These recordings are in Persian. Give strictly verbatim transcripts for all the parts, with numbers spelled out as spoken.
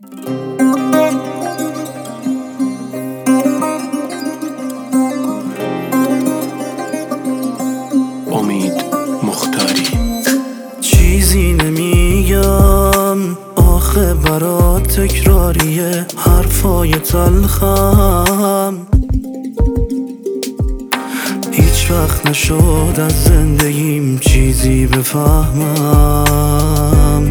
امید مختاری. چیزی نمیگم آخه برات تکراریه حرفای تلخم، هیچ وقت نشد از زندگیم چیزی بفهمم.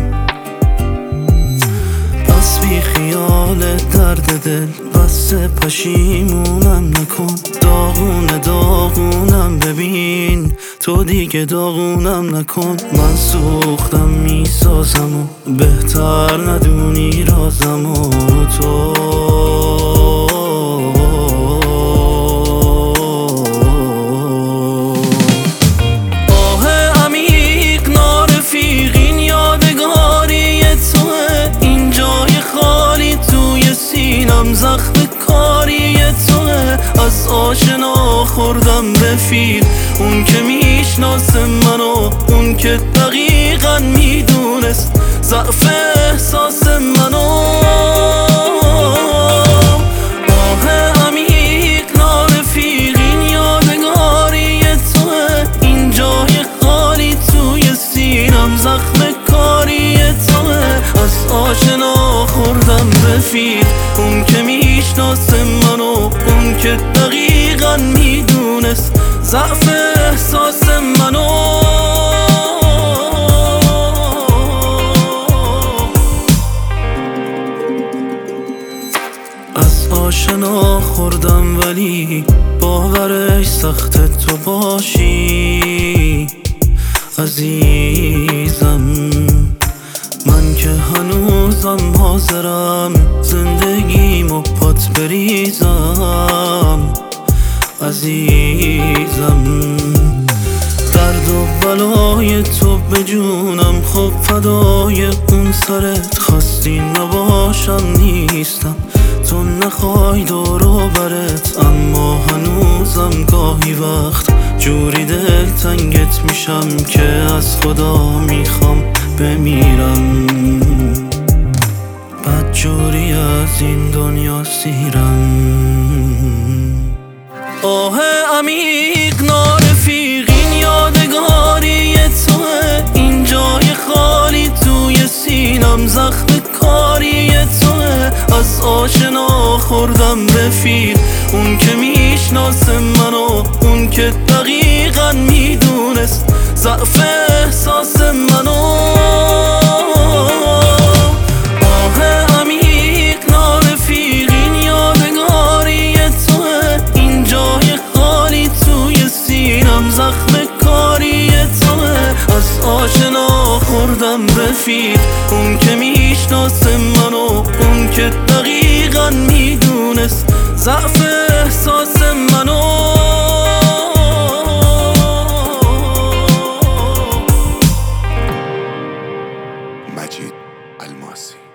پس بی خیال درد دل بس پشیمونم نکن، داغونه داغونم ببین تو دیگه داغونم نکن. من سوختم میسازم و بهتر ندونی رازم و تو آه عمیق نارفیقین یادگاری توه، این جای خالی توی سینم زخم کاری توه. از آشنا خوردم رفیق، اون که میشناسه منو، اون که دقیقا میدونست ضعف احساس منو. آه عمیق نارفیقین یادگاری توه، این جای خالی توی سینم زخم کاری توه. از آشنا خوردم رفیق، اون که میشناسه منو، اون که دقیقا میدونست ضعف احساس منو. از آشنا خوردم ولی باورش سخته تو باشی عزیزم. من که هنوزم حاضرم زندگیمو پات بریزم عزیزم. درد و بلای تو به جونم، خب فدای اون سرت خواستی نباشم نیستم، تو نخوای دورو برت. اما هنوزم گاهی وقت جوری دل تنگت میشم که از خدا میخوام بمیرم، بد جوری از این دنیا سیرم. آه عمیق نارفیقین یادگاری توه، این جای خالی توی سینم زخم کاری توه. از آشنا خوردم رفیق، اون که میشناسه منو، اون که دقیقا میدونست ضعف احساس منو. آه عمیق نارفیقین یادگاری توه، این جای خالی توی سینم زخم کاری توه. از آشنا خوردم رفیق، اون که میشناسه منو، اون که دقیقا میدونست ضعف احساس منو. مجید الماسی.